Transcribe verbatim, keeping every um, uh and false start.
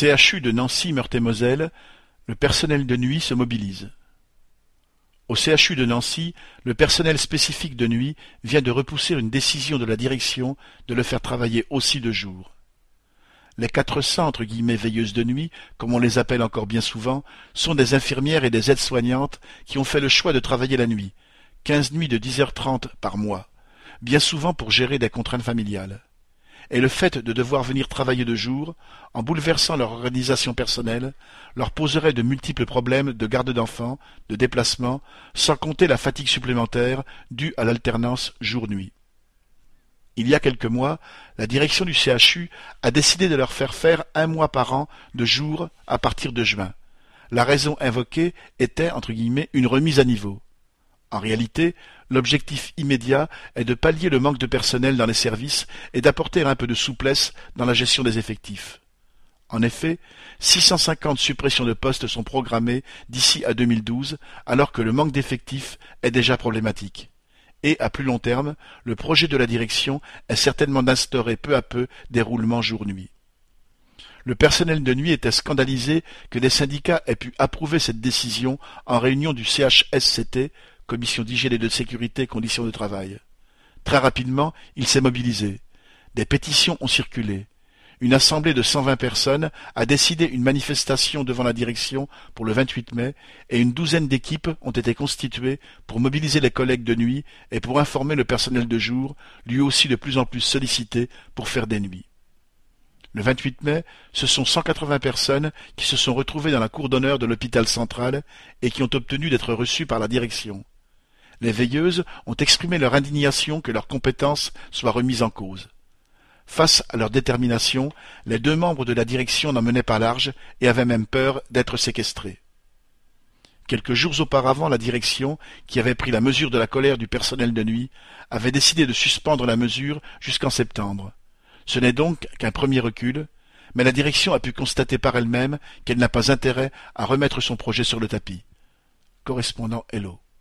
C H U de Nancy-Meurthe-et-Moselle, le personnel de nuit se mobilise. Au C H U de Nancy, le personnel spécifique de nuit vient de repousser une décision de la direction de le faire travailler aussi de jour. Les quatre cents entre guillemets veilleuses de nuit, comme on les appelle encore bien souvent, sont des infirmières et des aides-soignantes qui ont fait le choix de travailler la nuit, quinze nuits de dix heures trente par mois, bien souvent pour gérer des contraintes familiales. Et le fait de devoir venir travailler de jour, en bouleversant leur organisation personnelle, leur poserait de multiples problèmes de garde d'enfants, de déplacement, sans compter la fatigue supplémentaire due à l'alternance jour-nuit. Il y a quelques mois, la direction du C H U a décidé de leur faire faire un mois par an de jour à partir de juin. La raison invoquée était, entre guillemets, une remise à niveau. En réalité, l'objectif immédiat est de pallier le manque de personnel dans les services et d'apporter un peu de souplesse dans la gestion des effectifs. En effet, six cent cinquante suppressions de postes sont programmées d'ici à deux mille douze, alors que le manque d'effectifs est déjà problématique. Et, à plus long terme, le projet de la direction est certainement d'instaurer peu à peu des roulements jour-nuit. Le personnel de nuit était scandalisé que des syndicats aient pu approuver cette décision en réunion du C H S C T, Commission d'hygiène et de sécurité conditions de travail. Très rapidement, il s'est mobilisé. Des pétitions ont circulé. Une assemblée de cent vingt personnes a décidé une manifestation devant la direction pour le vingt-huit mai et une douzaine d'équipes ont été constituées pour mobiliser les collègues de nuit et pour informer le personnel de jour, lui aussi de plus en plus sollicité pour faire des nuits. Le vingt-huit mai, ce sont cent quatre-vingts personnes qui se sont retrouvées dans la cour d'honneur de l'hôpital central et qui ont obtenu d'être reçues par la direction. Les veilleuses ont exprimé leur indignation que leurs compétences soient remises en cause. Face à leur détermination, les deux membres de la direction n'en menaient pas large et avaient même peur d'être séquestrés. Quelques jours auparavant, la direction, qui avait pris la mesure de la colère du personnel de nuit, avait décidé de suspendre la mesure jusqu'en septembre. Ce n'est donc qu'un premier recul, mais la direction a pu constater par elle-même qu'elle n'a pas intérêt à remettre son projet sur le tapis. Correspondant Hello.